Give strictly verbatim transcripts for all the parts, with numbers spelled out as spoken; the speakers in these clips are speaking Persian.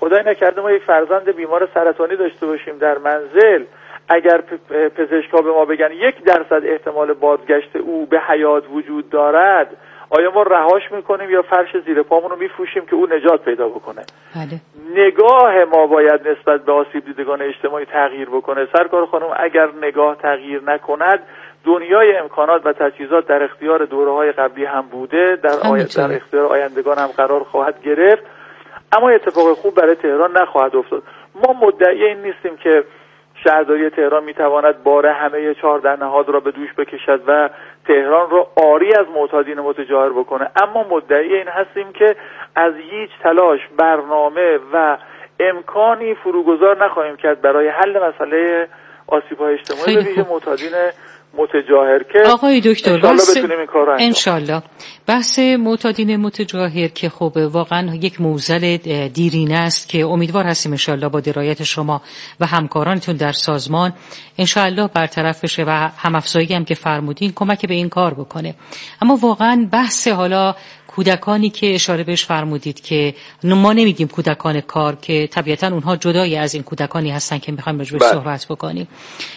خدای نکرده ما یک فرزند بیمار سرطانی داشته باشیم در منزل، اگر پزشکا به ما بگن یک درصد احتمال بازگشت او به حیات وجود دارد، آیا ما رهاش میکنیم یا فرش زیر پامون رو میفروشیم که او نجات پیدا بکنه؟ بله. نگاه ما باید نسبت به آسیب دیدگان اجتماعی تغییر بکنه. سرکار خانم، اگر نگاه تغییر نکند، دنیای امکانات و تجهیزات در اختیار دوره‌های قبلی هم بوده، در, آی... در اختیار آیندگان هم قرار خواهد گرفت، اما اتفاق خوب برای تهران نخواهد افتاد. ما مدعی این نیستیم که شهرداری تهران میتواند بار همه چهارده نهاد را به دوش بکشد و تهران را عاری از معتادین متجاهر بکنه، اما مدعی این هستیم که از هیچ تلاش، برنامه و امکانی فروگذار نخواهیم کرد برای حل مسئله آسیب‌های اجتماعی به ویژه معتادین متجاهر که آقای دکتر انشالله بتونیم این کار رو انجام انشالله. بحث معتادین متجاهر که خب واقعا یک موزل دیرینه است که امیدوار هستیم انشالله با درایت شما و همکارانتون در سازمان انشالله برطرف بشه و همافزایی هم که فرمودین کمک به این کار بکنه. اما واقعا بحث حالا کودکانی که اشاره بهش فرمودید که ما نمیگیم کودکان کار، که طبیعتا اونها جدای از این کودکانی هستن که میخوایم راجع بهش صحبت بکنیم،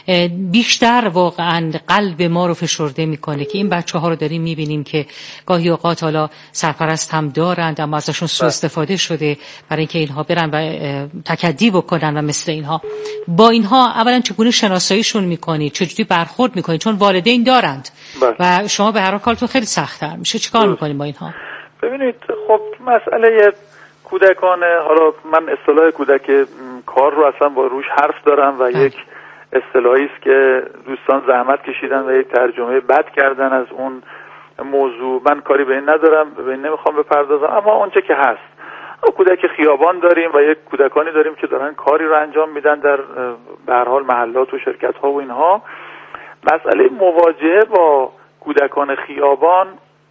بیشتر واقعا قلب ما رو فشرده میکنه که این بچه ها رو داریم میبینیم که گاهی اوقات حالا سرپرست هم دارند اما ازشون سوء استفاده شده برای اینکه اینها برن و تکدی بکنن و مثل اینها. با اینها اولا چگونه شناساییشون میکنید، چجوری برخورد میکنید؟ چون والدین دارند و شما به هر حال کارتون خیلی سخت‌تر میشه، چیکار میکنید با اینها؟ ببینید، خب مسئله کودکان، حالا من اصطلاح کودک کار رو اصلا با روش حرف دارم و اه. یک اصطلاحی است که دوستان زحمت کشیدن و یک ترجمه بد کردن از اون موضوع. من کاری به این ندارم، به این نمیخوام بپردازم، اما اونچه که هست، کودک خیابان داریم و یک کودکانی داریم که دارن کاری رو انجام میدن در به هر حال محلات و شرکت ها و اینها. مسئله مواجهه با کودکان خیابان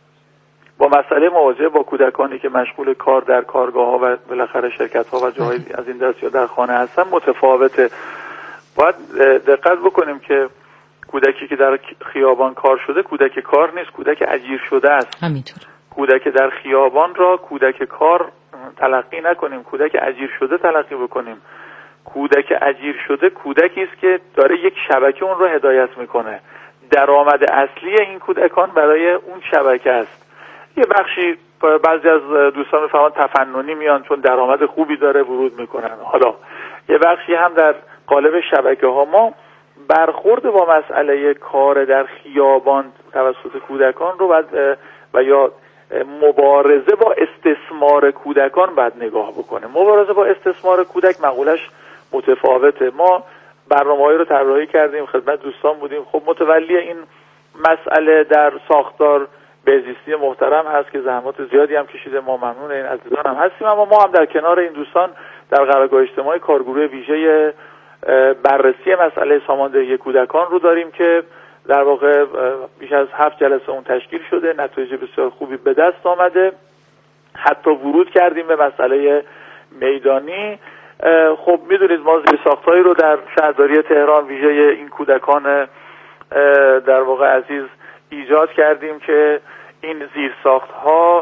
با مسئله مواجهه با کودکانی که مشغول کار در کارگاه ها و بالاخره شرکت ها و جاهای از این دست یا در خانه هستن متفاوته. باید دقت بکنیم که کودکی که در خیابان کار شده کودک کار نیست، کودک اجیر شده است. همینطور. کودک در خیابان را کودک کار تلقی نکنیم، کودک اجیر شده تلقی بکنیم. کودک اجیر شده کودکی است که داره یک شبکه اون رو هدایت میکنه. درآمد اصلی این کودکان برای اون شبکه است. یه بخشی بعضی از دوستان میفهمن تفننی میان چون درآمد خوبی داره ورود میکنن، حالا یه بخشی هم در قالب شبکه ها. ما برخورد با مسئله کار در خیابان توسط کودکان رو بعد و یا مبارزه با استثمار کودکان باید نگاه بکنه. مبارزه با استثمار کودک مقولش متفاوته. ما برنامه‌هایی رو طراحی کردیم، خدمت دوستان بودیم. خب متولی این مسئله در ساختار بهزیستی محترم هست که زحمات زیادی هم کشیده، ما ممنون این عزیزان هم هستیم، اما ما هم در کنار این دوستان در قرارگاه اجتماعی کارگروه ویژه بررسی مسئله ساماندهی کودکان رو داریم که در واقع بیش از هفت جلسه اون تشکیل شده، نتایج بسیار خوبی به دست آمده. حتی ورود کردیم به مسئله میدانی. خب میدونید ما زیرساخت‌هایی رو در شهرداری تهران ویژه این کودکان در واقع عزیز ایجاد کردیم که این زیرساخت‌ها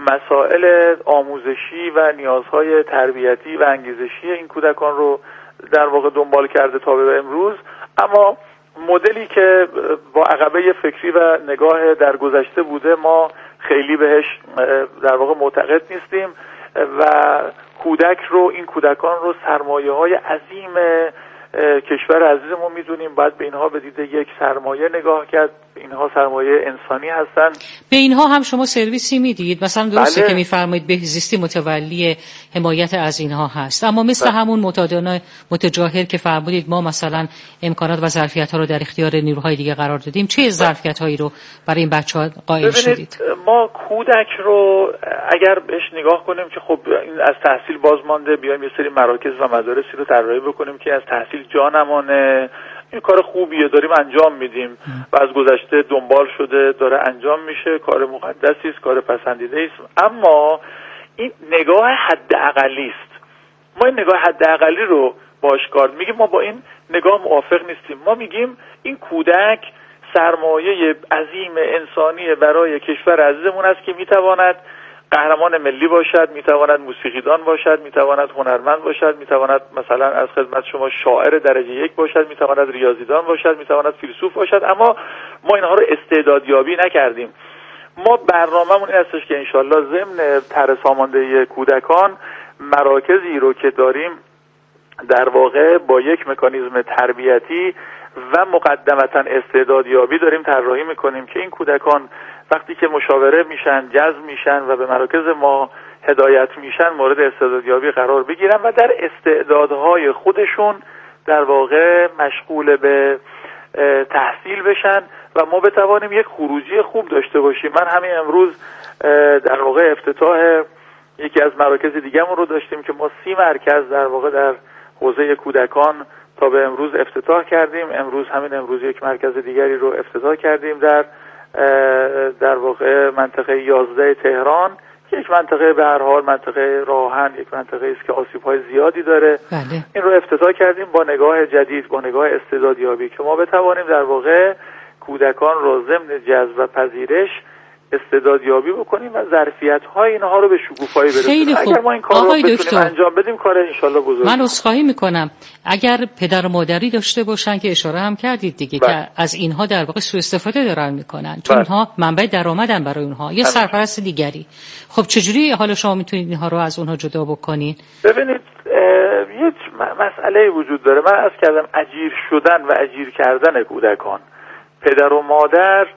مسائل آموزشی و نیازهای تربیتی و انگیزشی این کودکان رو در واقع دنبال کرده تا به امروز، اما مدلی که با عقبه فکری و نگاه در گذشته بوده ما خیلی بهش در واقع معتقد نیستیم و کودک رو، این کودکان رو سرمایه‌های عظیم کشور عزیزمون میدونیم. باید به اینها به دید یک سرمایه نگاه کرد. اینها سرمایه انسانی هستن. به اینها هم شما سرویسی میدید؟ مثلا درسته بله. که میفرمایید بهزیستی متولی حمایت از اینها هست، اما مثل بله. همون معتادان متجاهر که فرمودید ما مثلا امکانات و ظرفیت ها رو در اختیار نیروهای دیگه قرار دادیم، چه ظرفیت هایی رو برای این بچه‌ها قائل شدید؟ ما کودک رو اگر بهش نگاه کنیم که خب این از تحصیل بازمانده، بیایم یه سری مراکز و مدارسی رو طراحی بکنیم که از تحصیل جا نمانه، این کار خوبیه، داریم انجام میدیم و از گذشته دنبال شده، داره انجام میشه، کار مقدسی است، کار پسندیده است، اما این نگاه حداقلی است. ما این نگاه حداقلی رو باش کار میگیم، ما با این نگاه موافق نیستیم. ما میگیم این کودک سرمایه عظیم انسانی برای کشور عزیزمون است که میتواند قهرمان ملی باشد، میتواند موسیقیدان باشد، میتواند هنرمند باشد، میتواند مثلا از خدمت شما شاعر درجه یک باشد، میتواند ریاضیدان باشد، میتواند فیلسوف باشد. اما ما اینها رو استعدادیابی نکردیم. ما برنامه‌مون این هستش که انشالله ضمن طرح ساماندهی کودکان مراکزی رو که داریم در واقع با یک مکانیزم تربیتی و مقدمتا استعدادیابی داریم طراحی میکنیم که این کودکان وقتی که مشاوره میشن، جذب میشن و به مراکز ما هدایت میشن مورد استعدادیابی قرار بگیرن و در استعدادهای خودشون در واقع مشغول به تحصیل بشن و ما بتوانیم یک خروجی خوب داشته باشیم. من همین امروز در واقع افتتاح یکی از مراکز دیگه‌مون رو داشتیم که ما سی مرکز در واقع در حوزه کودکان تا به امروز افتتاح کردیم. امروز همین امروز یک مرکز دیگری رو افتتاح کردیم در در واقع منطقه یازده تهران که یک منطقه به هر حال منطقه راهن، یک منطقه است که آسیب‌های زیادی داره. بله. این رو افتتاح کردیم با نگاه جدید، با نگاه استعدادیابی که ما بتوانیم در واقع کودکان رو ضمن جذب و پذیرش استعدادیابی بکنیم و ظرفیت‌های اینها رو به شکوفایی برسونیم. اگر ما این کار رو بتونیم انجام بدیم کار انشالله بزرگ. من عذرخواهی میکنم اگر پدر و مادری داشته باشن که اشاره هم کردید دیگه بله. که از اینها در واقع سوء استفاده دارن میکنن چون بله. اینها منبع درآمدن برای اونها یا سرپرست دیگری. خب چجوری حالا شما میتونید اینها رو از اونها جدا بکنید؟ ببینید یک مسئله وجود داره. من عرض کردم اجیر شدن و اجیر کردن کودکان. پدر و مادر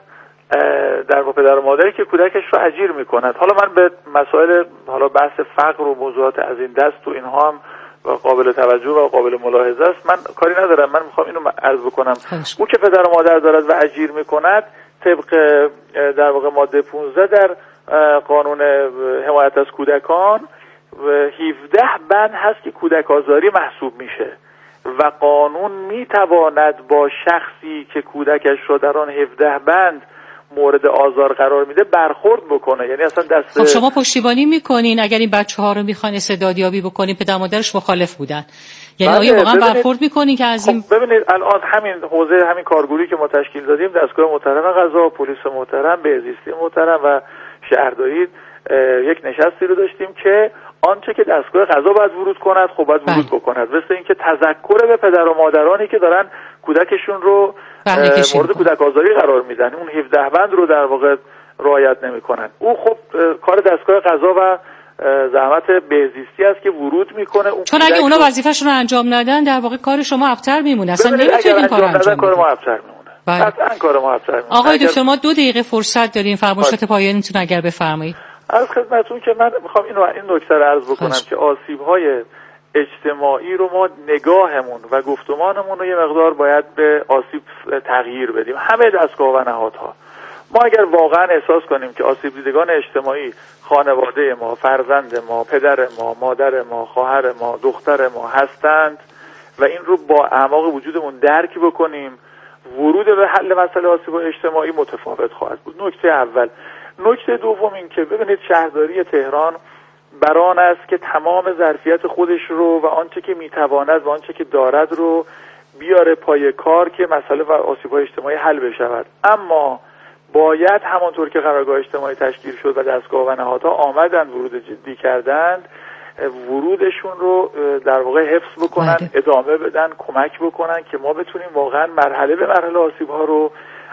در واقع پدر و مادری که کودکش رو اجیر میکند. حالا من به مسائل حالا بحث فقر و موضوعات از این دست و اینها هم قابل توجه و قابل ملاحظه است. من کاری ندارم. من میخوام اینو عرض بکنم. او که پدر و مادر دارد و اجیر میکند طبق در واقع ماده پانزده در قانون حمایت از کودکان هفده بند هست که کودک آزاری محسوب میشه و قانون میتواند با شخصی که کودکش رو در آن هفده بند مورد آزار قرار میده برخورد بکنه. یعنی اصلا دست خب شما پشتیبانی میکنین اگر این بچه ها رو میخوان استعدادیابی بکنین پدر مادرش مخالف بودن، یعنی آیا واقعا برخورد میکنین که از این؟ خب ببینید الان همین حوزه همین کارگروهی که ما تشکیل دادیم دستگاه محترم قضا، پلیس محترم، بهزیستی محترم و شهرداری یک نشستی رو داشتیم که آنچه که دستگاه قضا باید ورود کند خب باید ورود بکند. مثل اینکه تذکر به پدر و مادرانی که دارن کودکشون رو مورد کودک آزاری قرار میدن اون هفده بند رو در واقع رعایت نمیکنن. او خب کار دستگاه قضا و زحمت بهزیستی است که ورود میکنه. اون چون اگه اونا وظیفه‌شون رو انجام ندن در واقع کار شما ابتر میمونه. اصلا نمیتونید این کارو انجام بدید. کار ما ابتر میمونه. قطعاً کار ما ابتر میمونه. آقای دکتر ما دو دقیقه فرصت داریم. فرمایشات پایانیتون اگر بفرمایید. از خدمتتون که من میخوام اینو این نکته رو عرض بکنم خوش. که آسیب‌های اجتماعی رو ما نگاهمون و گفتمانمون رو یه مقدار باید به آسیب تغییر بدیم. همه دستگاه و نهادها. ما اگر واقعا احساس کنیم که آسیب دیدگان اجتماعی خانواده ما، فرزند ما، پدر ما، مادر ما، خواهر ما، دختر ما هستند و این رو با اعماق وجودمون درک بکنیم، ورود به حل مسئله آسیب اجتماعی متفاوت خواهد بود. نکته اول. نکته دوم این که ببینید شهرداری تهران بران است که تمام ظرفیت خودش رو و آنچه که میتواند و آنچه که دارد رو بیاره پای کار که مسئله و آسیب‌های اجتماعی حل بشود. اما باید همانطور که قرارگاه اجتماعی تشکیل شد و دستگاه و نهادها آمدن ورود جدی کردند ورودشون رو در واقع حفظ بکنن، ادامه بدن، کمک بکنن که ما بتونیم واقعا مرحله به مرحله آسیب‌ها رو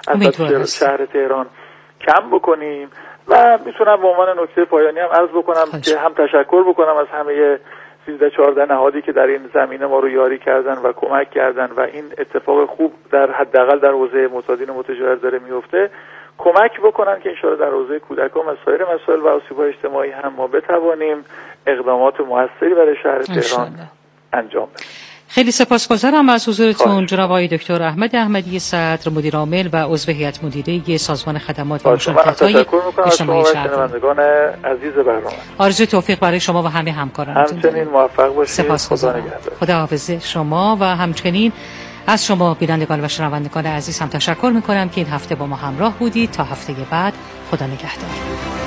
از شهر تهران کم بکنیم. و میتونم به عنوان نکته پایانی هم عرض بکنم خیش. که هم تشکر بکنم از همه سیزده چهارده نهادی که در این زمینه ما رو یاری کردن و کمک کردن و این اتفاق خوب در حداقل در حوزه معتادین متجاوز داره میفته، کمک بکنن که انشاءالله در حوزه کودکان و سایر مسائل و آسیب‌های اجتماعی هم ما بتوانیم اقدامات موثری برای شهر تهران انجام بدیم. خیلی سپاسگزارم از حضورتون جناب آقای دکتر احمد احمدی صدر، مدیر عامل و عضو هیئت مدیره سازمان خدمات و مشارکت‌های اجتماعی شهرداری. عزیز برنامه آرزوی توفیق برای شما و همه همکارانتون. همچنین موفق باشید. سپاسگزارم. خداحافظ شما و همچنین از شما بینندگان و شنوندگان عزیز هم تشکر می‌کنم که این هفته با ما همراه بودید. تا هفته بعد خدا نگهدار.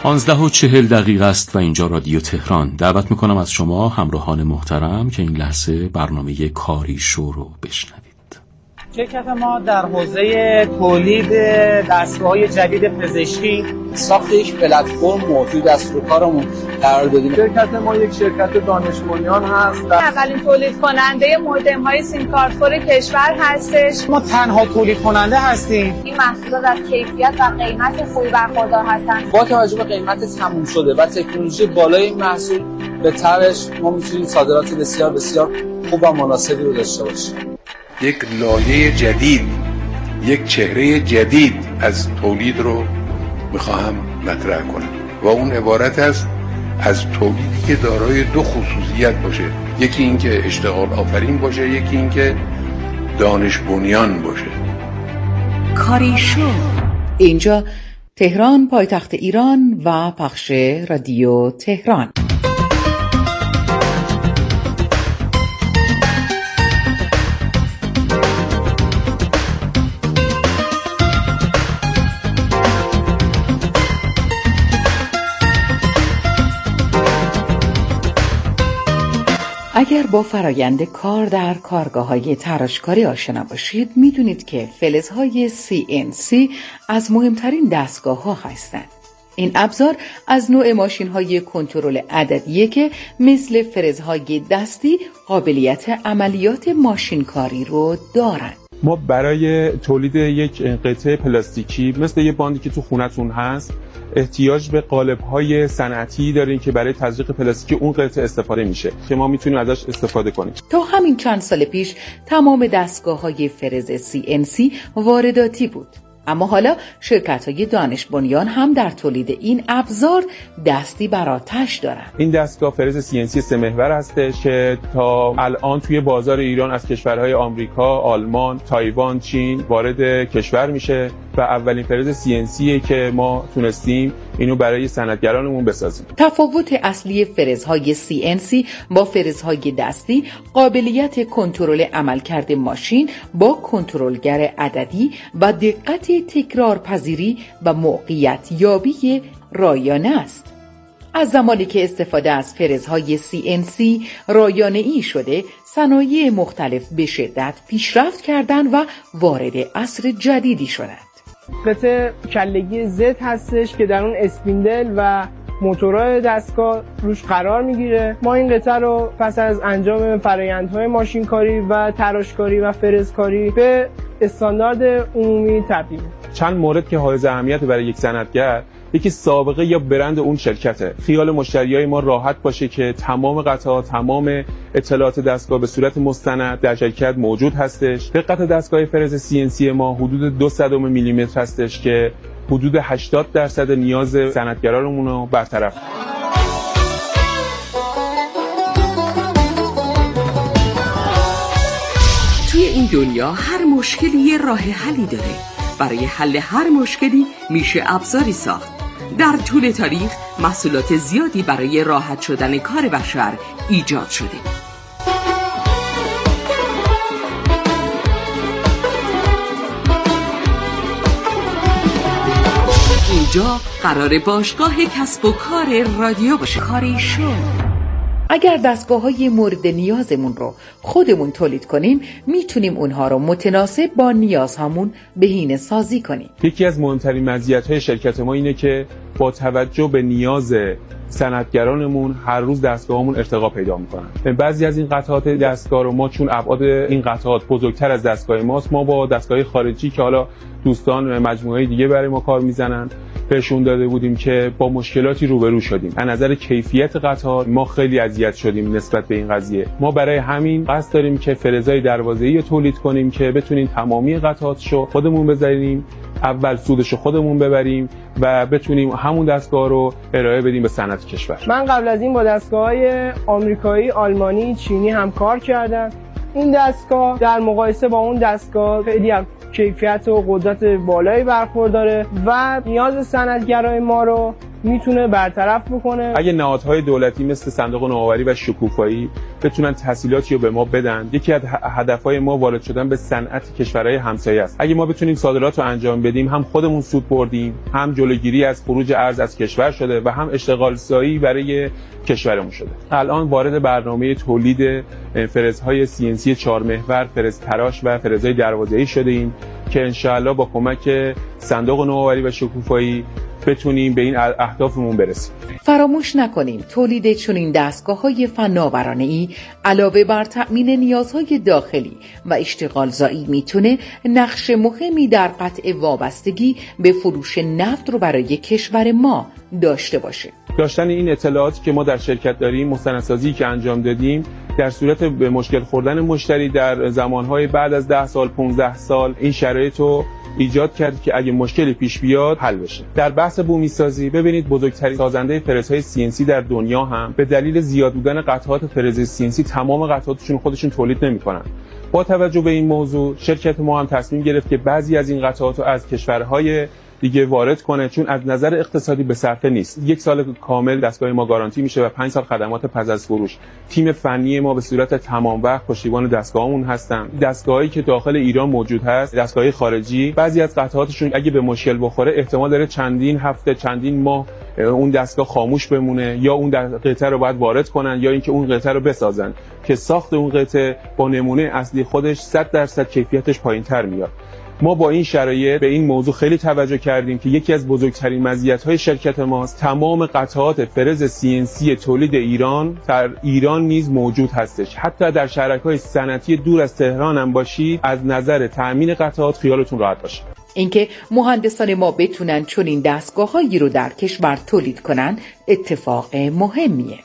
پانزده و چهل دقیقه است و اینجا رادیو تهران. دعوت میکنم از شما همراهان محترم که این لحظه برنامه کاری شو رو بشنوید. شرکت ما در حوزه تولید دستگاه‌های جدید پزشکی ساخت یک پلتفرم موجود است رو کارمون قرار دادیم. شرکت ما یک شرکت دانش بنیان هست. اولین تولید کننده مودم‌های سیم کارت فور کشور هستش. ما تنها تولید کننده هستیم. این محصولات از کیفیت و قیمت خوبی برخوردار هستند. با توجه به قیمت تموم شده و تکنولوژی بالای این محصول به طرش ما می‌تونیم صادرات بسیار بسیار خوب و مناسبی رو داشته باشیم. یک لایه جدید، یک چهره جدید از تولید رو میخواهم مطرح کنم و اون عبارت است از تولیدی که دارای دو خصوصیت باشه، یکی این که اشتغال آفرین باشه، یکی این که دانش بنیان باشه. کاری شو. اینجا تهران، پایتخت ایران و پخش رادیو تهران. اگر با فرایند کار در کارگاه‌های تراشکاری آشنا باشید، می‌دونید که فلزهای سی ان سی از مهمترین دستگاه‌ها هستند. این ابزار از نوع ماشین‌های کنترل عددیه که مثل فرزهای دستی قابلیت عملیات ماشینکاری رو دارند. ما برای تولید یک قطعه پلاستیکی مثل یه باندی که تو خونتون هست احتیاج به قالب‌های صنعتی داریم که برای تزریق پلاستیک اون قطعه استفاده میشه که ما میتونیم ازش استفاده کنیم. تا همین چند سال پیش تمام دستگاه‌های فرز سی ان سی وارداتی بود. اما حالا شرکت‌های دانش بنیان هم در تولید این ابزار دستی بر آتش دارن. این دستگاه فرز سی ان سی سه محور هستش که تا الان توی بازار ایران از کشورهای آمریکا، آلمان، تایوان، چین وارد کشور میشه و اولین فرز سی ان سی که ما تونستیم اینو برای صنعتگرانمون بسازیم. تفاوت اصلی فرزهای سی ان سی با فرزهای دستی قابلیت کنترل عملکرد ماشین با کنترلگر عددی و دقت تکرار پذیری و موقعیت یابی رایانه است. از زمانی که استفاده از فرزهای سی ان سی رایانه ای شده، صنایع مختلف به شدت پیشرفت کردند و وارد عصر جدیدی شدند. قطعه کلگی زد هستش که در اون اسپیندل و موتورهای دستگاه روش قرار میگیره. ما این قطعه رو پس از انجام فرآیندهای ماشینکاری و تراشکاری و فرزکاری به استاندارد عمومی تبدیل. چند مورد که حائز اهمیت برای یک صنعتگر، یکی سابقه یا برند اون شرکته. خیال مشتریای ما راحت باشه که تمام قطعات، تمام اطلاعات دستگاه به صورت مستند در شرکت موجود هستش. دقت دستگاه فرز سی ان سی ما حدود دو صدم میلیمتر هستش که حدود هشتاد درصد نیاز صنعتگرانمون رو برطرف کنه. توی این دنیا هر مشکلی یه راه حلی داره. برای حل هر مشکلی میشه ابزاری ساخت. در طول تاریخ محصولات زیادی برای راحت شدن کار بشر ایجاد شده. اینجا قرار باشگاه کسب و کار رادیو باشه. کاری شو. اگر دستگاه‌های مورد نیازمون رو خودمون تولید کنیم، میتونیم اونها رو متناسب با نیازهامون بهینه سازی کنیم. یکی از مهمترین مزیت‌های شرکت ما اینه که با توجه به نیاز صنعتگرانمون هر روز دستگاهمون ارتقا پیدا میکنن. بعضی از این قطعات دستگاه رو ما چون ابعاد این قطعات بزرگتر از دستگاه ماست، ما با دستگاه خارجی که حالا دوستان مجموعه دیگه برای ما کار میزنن بهشون داده بودیم که با مشکلاتی روبرو شدیم. از نظر کیفیت قطعات ما خیلی اذیت شدیم نسبت به این قضیه. ما برای همین قصد داریم که فلزای دروازه‌ای تولید کنیم که بتونیم تمامی قطعاتشو خودمون بزنیم، اول سودشو خودمون ببریم و بتونیم همون دستگاه رو ارائه بدیم به صنعت کشور. من قبل از این با دستگاه‌های آمریکایی، آلمانی، چینی هم کار کردم. این دستگاه در مقایسه با اون دستگاه خیلی هم کیفیت و قدرت بالایی برخورداره و نیاز صنعتگرای ما رو میتونه برطرف بکنه. اگه نهادهای دولتی مثل صندوق نوآوری و شکوفایی بتونن تسهیلاتی رو به ما بدن، یکی از هدفهای ما وارد شدن به صنعت کشورهای همسایه است. اگه ما بتونیم صادرات رو انجام بدیم، هم خودمون سود بردیم، هم جلوگیری از خروج ارز از کشور شده و هم اشتغال زایی برای کشورمون شده. الان وارد برنامه تولید فرزهای سی ان سی چهار محور، فرز تراش و فرزهای دروازه‌ای شده ایم که انشاءالله با کمک صندوق نوآوری و شکوفایی بتونیم به این اهدافمون برسیم. فراموش نکنیم تولید چنین دستگاه‌های فناورانه‌ای علاوه بر تأمین نیازهای داخلی و اشتغال زایی میتونه نقش مهمی در قطع وابستگی به فروش نفت رو برای کشور ما داشته باشه. داشتن این اطلاعاتی که ما در شرکت داریم، مستندسازی که انجام دادیم، در صورت به مشکل خوردن مشتری در زمانهای بعد از ده سال پانزده سال این شرایط رو ایجاد کرد که اگه مشکلی پیش بیاد حل بشه. در بحث بومی سازی ببینید بزرگترین سازنده فرزهای سی ان سی در دنیا هم به دلیل زیاد بودن قطعات فرز سی ان سی تمام قطعاتشون خودشون تولید نمی‌کنن. با توجه به این موضوع شرکت ما هم تصمیم گرفت که بعضی از این قطعات رو از کشورهای دیگه وارد کنه، چون از نظر اقتصادی به صرفه نیست. یک سال کامل دستگاه ما گارانتی میشه و پنج سال خدمات پس از فروش. تیم فنی ما به صورت تمام وقت پشتیبان دستگاهمون هستن. دستگاهایی که داخل ایران موجود هست، دستگاهی خارجی، بعضی از قطعاتشون اگه به مشکل بخوره احتمال داره چندین هفته، چندین ماه اون دستگاه خاموش بمونه، یا اون قطعه رو باید وارد کنن یا اینکه اون قطعه رو بسازن که ساخت اون قطعه با نمونه اصلی خودش صد درصد کیفیتش پایین‌تر میاد. ما با این شرایط به این موضوع خیلی توجه کردیم که یکی از بزرگترین مزیت‌های شرکت ماست تمام قطعات فرز سی ان سی تولید ایران در ایران نیز موجود هستش. حتی در شهرک‌های صنعتی دور از تهران هم باشید، از نظر تأمین قطعات خیالتون راحت باشه. اینکه مهندسان ما بتونن چنین دستگاه‌هایی رو در کشور تولید کنن اتفاق مهمیه.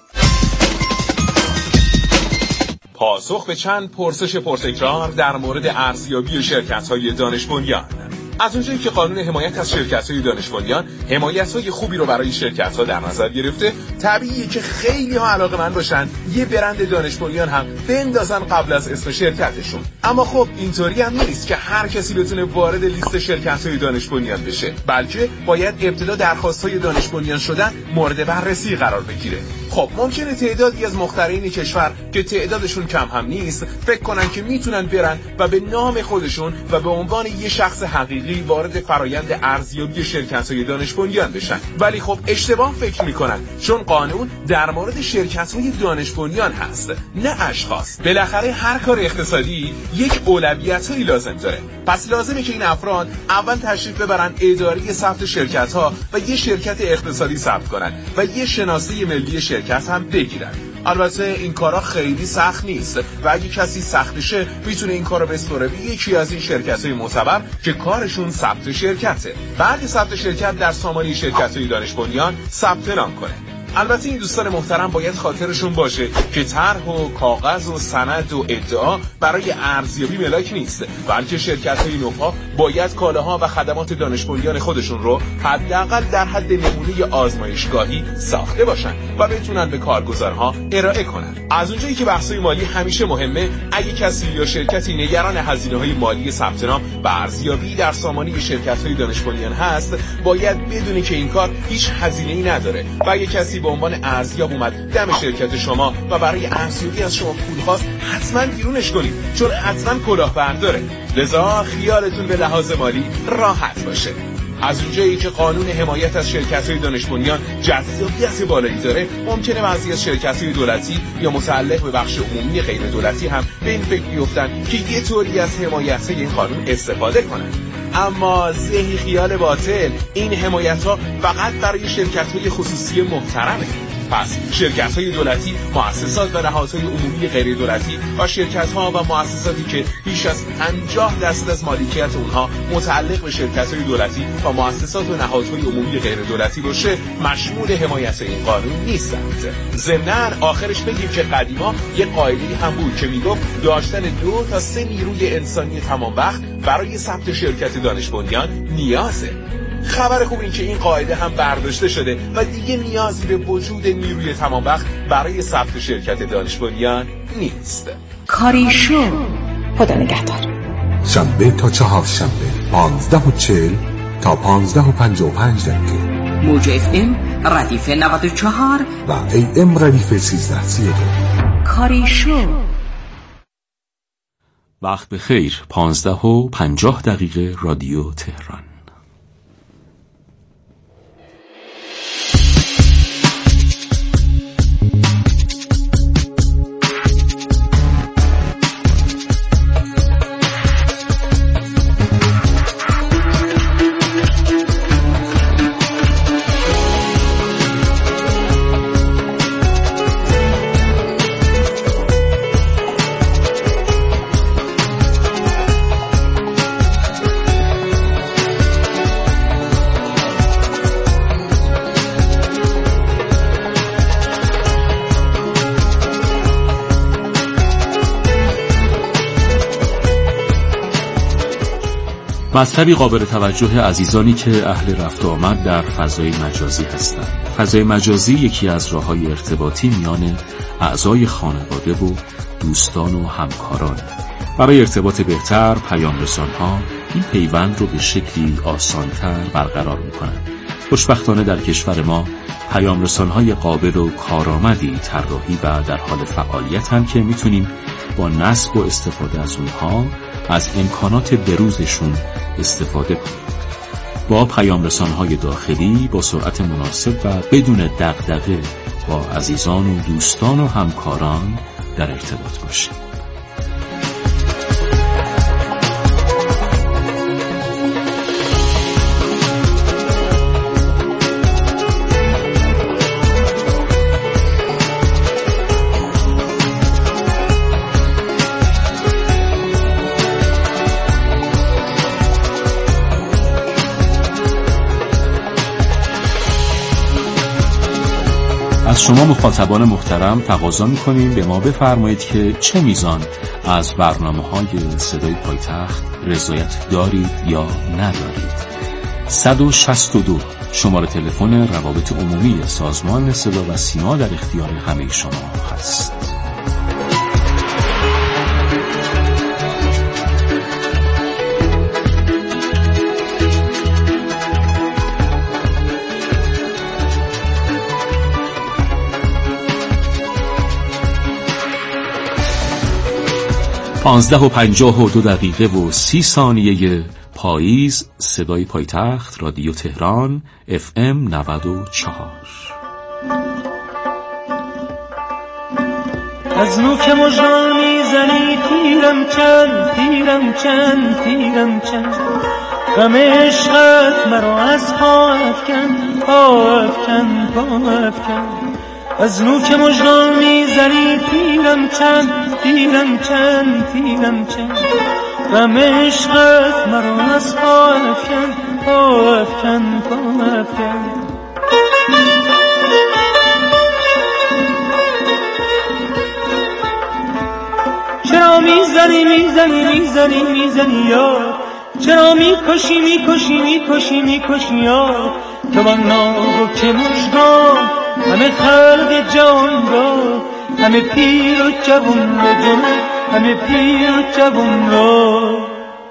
پاسخ به چند پرسش پرتکرار در مورد ارزیابی شرکت‌های دانش بنیان. از اونجایی که قانون حمایت از شرکت‌های دانش بنیان حمایت‌های خوبی رو برای شرکت‌ها در نظر گرفته، طبیعیه که خیلی‌ها علاقه‌مند باشن یه برند دانش بنیان هم بندازن قبل از اسم شرکتشون. اما خب اینطوری هم نیست که هر کسی بتونه وارد لیست شرکت‌های دانش بنیان بشه، بلکه باید ابتدا درخواست‌های دانش بنیان شدن مورد بررسی قرار بگیره. خب ممکنه تعدادی از مخترعین کشور که تعدادشون کم هم نیست فکر کنن که میتونن برن و به نام خودشون و به عنوان یه شخص حقیقی وارد فرایند ارزیابی شرکت‌های دانش بنیان بشن، ولی خب اشتباه فکر میکنن، چون قانون در مورد شرکت‌های دانش بنیان هست نه اشخاص. بالاخره هر کار اقتصادی یک اولویتایی لازم داره، پس لازمه که این افراد اول تشریف ببرن اداره ثبت شرکت‌ها و یه شرکت اقتصادی ثبت کنن و یه شناسه ملی شرکت هم بگیرن. البته این کارا خیلی سخت نیست و اگه کسی سختشه میتونه این کارو بسپره به یکی از این شرکت‌های معتبر که کارشون ثبت شرکته. بعد ثبت شرکت در سامانه شرکت‌های دانش بنیان ثبت نام کنه. البته این دوستان محترم باید خاطرشون باشه که طرح و کاغذ و سند و ادعا برای ارزیابی ملاک نیست، بلکه شرکت‌های نوپا باید کالاها و خدمات دانش بنیان خودشون رو حداقل در حد نمونه آزمایشگاهی ساخته باشن و بتونن به کارگزارها ارائه کنن. از اونجایی که بحث‌های مالی همیشه مهمه، اگه کسی یا شرکتی نگران هزینه‌های مالی ثبت نام و ارزیابی در سامانه شرکت‌های دانش بنیان هست، باید بدونه که این کار هیچ هزینه‌ای نداره و اگه کسی به عنوان ارزیاب اومد دم شرکت شما و برای ارزیابی از شما پول خواست، حتما بیرونش کنید، چون حتما کلاهبرداره. لذا خیالتون به لحاظ مالی راحت باشه. از اونجایی که قانون حمایت از شرکت‌های دانش بنیان جذابیت بالایی داره، ممکنه بعضی از شرکت‌های دولتی یا متعلق به بخش عمومی غیر دولتی هم به این فکر بیفتن که یه طوری از حمایت این قانون استفاده کنن. اما ذهی خیال باطل، این حمایت‌ها فقط برای شرکت‌های خصوصی محترمه. پس شرکت‌های دولتی، مؤسسات و نهادهای عمومی غیر دولتی و شرکت‌ها و مؤسساتی که بیش از پنجاه درصد از مالکیت اونها متعلق به شرکت‌های دولتی و مؤسسات و نهادهای عمومی غیر دولتی باشه، مشمول حمایت این قانون نیستند. ضمناً آخرش بگیم که قدیما یه قاعده‌ای هم بود که میگفت داشتن دو تا سه نیروی انسانی تمام وقت برای ثبت شرکت دانش بنیان نیازه. خبر خوب این که این قاعده هم برداشته شده و دیگه نیازی به وجود نیروی تمام وقت برای ثبت شرکت دانش بنیان نیست. کاری شو. خدا نگهدار. شنبه تا چهارشنبه پانزده و چهل تا پانزده و پنجاه و پنج دقیقه موج اف ام ردیف نود و چهار و ای ام ردیف سیزده سی و دو. کاری شو. وقت بخیر. پانزده و پنجاه دقیقه رادیو تهران. مطلبی قابل توجه عزیزانی که اهل رفت و آمد در فضای مجازی هستند. فضای مجازی یکی از راه‌های ارتباطی میان اعضای خانواده و دوستان و همکارانه. برای ارتباط بهتر پیام رسان‌ها این پیوند رو به شکلی آسان‌تر برقرار می‌کنند. خوشبختانه در کشور ما پیام رسان‌های قابل و کارآمدی طراحی و در حال فعالیتند که می‌تونیم با نصب و استفاده از اونها از امکانات بروزشون استفاده کنیم. با پیام رسان‌های داخلی با سرعت مناسب و بدون دغدغه با عزیزان و دوستان و همکاران در ارتباط باشیم. از شما مخاطبان محترم تقاضا می‌کنیم به ما بفرمایید که چه میزان از برنامه‌های صدای پایتخت رضایت دارید یا ندارید. صد و شصت و دو شماره تلفن روابط عمومی سازمان صدا و سیما در اختیار همه شما هست. پانزده و پنجاه و دو دقیقه و سی ثانیه پاییز. صدای پایتخت رادیو تهران اف ام نود و چهار. از نوک مژگان میزنی تیرم چند تیرم چند تیرم چند غم عشقت مرا از پا افکن پا افکن پا افکن. از نوک مژگان میزنی تیرم چند تیرم چند تیرم چند غم عشقت مرا از پا افکن پا افکن پا افکن. چرا میزنی میزنی میزنی میزنی یار چرا میکشی میکشی میکشی میکشی یار تو با ناوک مژگان همه خلق جان را همه پیر و جوان را جمعه همه پیر و جوان را.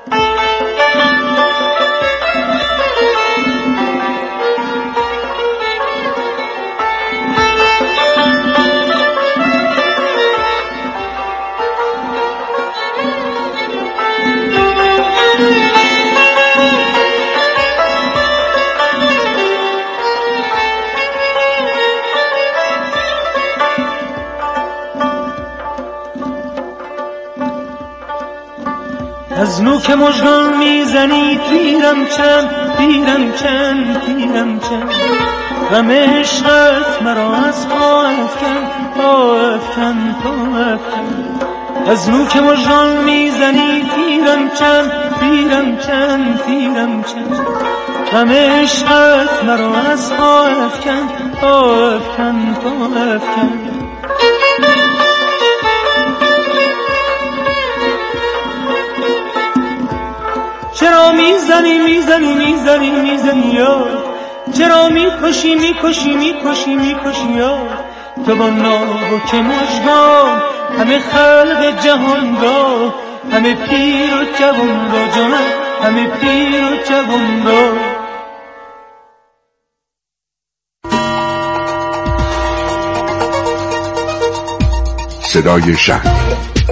از نوک مژگان میزنی تیرم چند تیرم چند تیرم چند غم عشقت مرا از پا افکن پا افکن پا افکن. از نوک مژگان میزنی تیرم چند تیرم چند تیرم چند غم عشقت مرا از پا افکن پا افکن پا افکن. چرا میزنی میزنی میزنی میزنی یار چرا میکشی میکشی میکشی میکشی یار تو با ناوک مژگان همه خلق جهان را همه پیر و جوان را جانم همه پیر و جوان را. صدای شهر.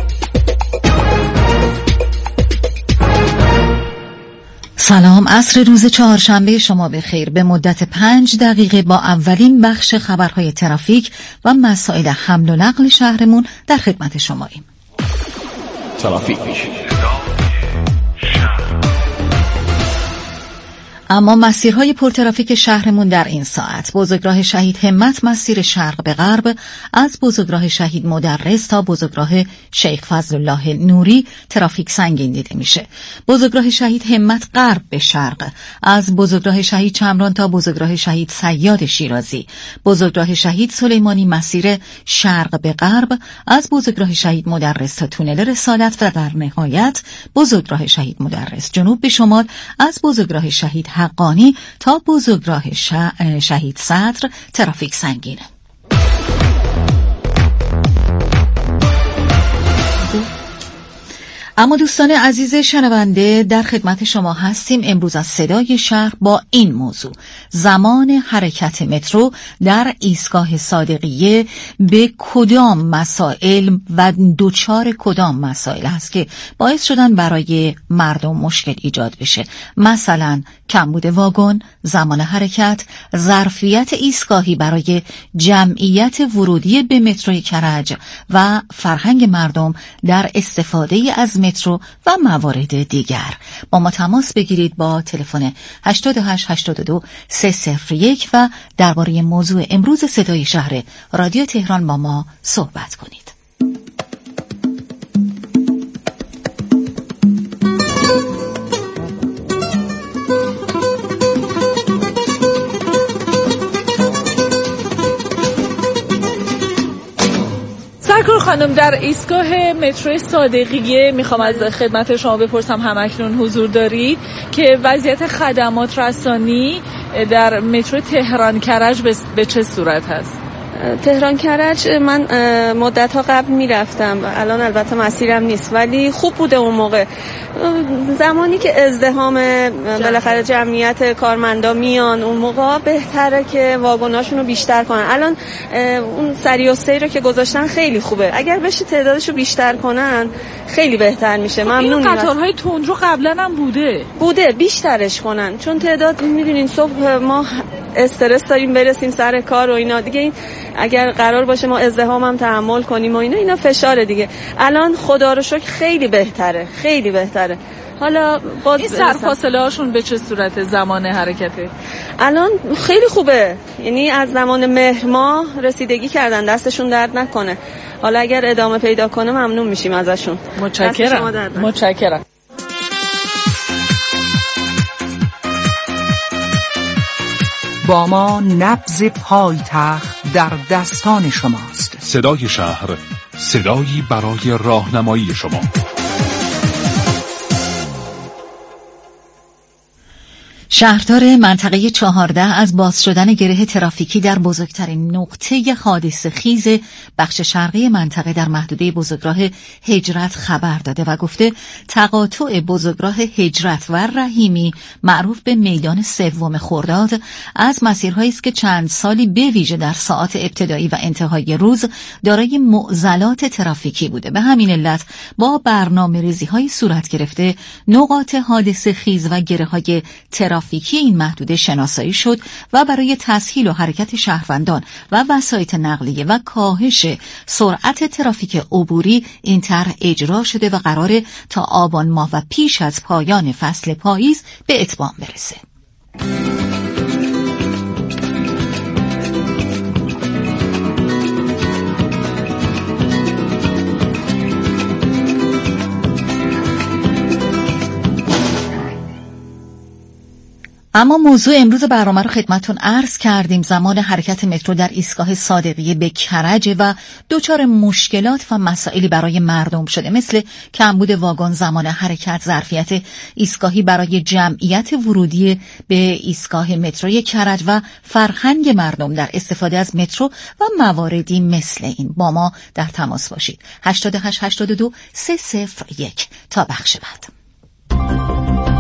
سلام، عصر روز چهارشنبه شما بخیر. به مدت پنج دقیقه با اولین بخش خبرهای ترافیک و مسائل حمل و نقل شهرمون در خدمت شماییم. ترافیک. اما مسیرهای پرترافیک شهرمون در این ساعت: بزرگراه شهید همت مسیر شرق به غرب، از بزرگراه شهید مدرس تا بزرگراه شیخ فضل الله نوری ترافیک سنگین دیده میشه. بزرگراه شهید همت غرب به شرق، از بزرگراه شهید چمران تا بزرگراه شهید صیاد شیرازی. بزرگراه شهید سلیمانی مسیر شرق به غرب، از بزرگراه شهید مدرس تا تونل رسالت و در نهایت بزرگراه شهید مدرس جنوب به شمال، از بزرگراه شهید حقانی تا بزرگراه شهید صدر ترافیک سنگینه. اما دوستان عزیز شنونده، در خدمت شما هستیم امروز از صدای شهر با این موضوع: زمان حرکت مترو در ایستگاه صادقیه به کدام مسائل و دوچار کدام مسائل هست که باعث شدن برای مردم مشکل ایجاد بشه؟ مثلا کمبود واگن، زمان حرکت، ظرفیت ایستگاهی برای جمعیت ورودی به متروی کرج و فرهنگ مردم در استفاده از مترو و موارد دیگر. با ما تماس بگیرید با تلفن هشت هشت هشت دو سه صفر یک و درباره موضوع امروز صدای شهر رادیو تهران با ما صحبت کنید. سرکار خانم، در ایستگاه مترو صادقیه میخوام از خدمت شما بپرسم، همکنون حضور دارید که وضعیت خدمات رسانی در مترو تهران کرج به چه صورت هست؟ تهران کرج من مدت ها قبل میرفتم، الان البته مسیرم نیست، ولی خوب بوده اون موقع. زمانی که ازدحام بالاخره جمعیت کارمندا میان، اون موقع بهتره که واگناشون رو بیشتر کنن. الان اون سری و سیر رو که گذاشتن خیلی خوبه، اگر بشه تعدادش رو بیشتر کنن خیلی بهتر میشه. ممنونم. این قطارهای تندرو قبلا هم بوده بوده بیشترش کنن، چون تعداد میدونین صبح ما استرس داریم برسیم سر کار و اینا دیگه، این اگر قرار باشه ما ازدحام هم تحمل کنیم و اینا اینا فشاره دیگه. الان خدا رو شکر خیلی بهتره، خیلی بهتره. حالا باز این سرفاصله هاشون به چه صورت زمان حرکته؟ الان خیلی خوبه، یعنی از زمان مهر ماه رسیدگی کردن، دستشون درد نکنه. حالا اگر ادامه پیدا کنه ممنون میشیم ازشون. متشکرم. متشکرم. با ما نبض پایتخت در دستان شماست. صدای شهر، صدایی برای راهنمایی شما. شهردار منطقه چهارده از باز شدن گره ترافیکی در بزرگترین نقطه حادثه خیز بخش شرقی منطقه در محدوده بزرگراه هجرت خبر داده و گفته تقاطع بزرگراه هجرت و رحیمی معروف به میدان سوم خرداد از مسیرهایی است که چند سالی به ویژه در ساعات ابتدایی و انتهای روز دارای معضلات ترافیکی بوده. به همین علت با برنامه‌ریزی‌های صورت گرفته نقاط حادثه خیز و گره‌های ترافیکی این محدوده شناسایی شد و برای تسهیل و حرکت شهروندان و وسایط نقلیه و کاهش سرعت ترافیک عبوری این طرح اجرا شده و قراره تا آبان ماه و پیش از پایان فصل پاییز به اتمام برسه. اما موضوع امروز برنامه رو خدمتون عرض کردیم. زمان حرکت مترو در ایستگاه صادقیه به کرج و دچار مشکلات و مسائلی برای مردم شده، مثل کمبود واگن، زمان حرکت، ظرفیت ایستگاهی برای جمعیت ورودی به ایستگاه متروی کرج و فرهنگ مردم در استفاده از مترو و مواردی مثل این. با ما در تماس باشید. هشت هشت هشت دو سه صفر یک تا بخش بعد.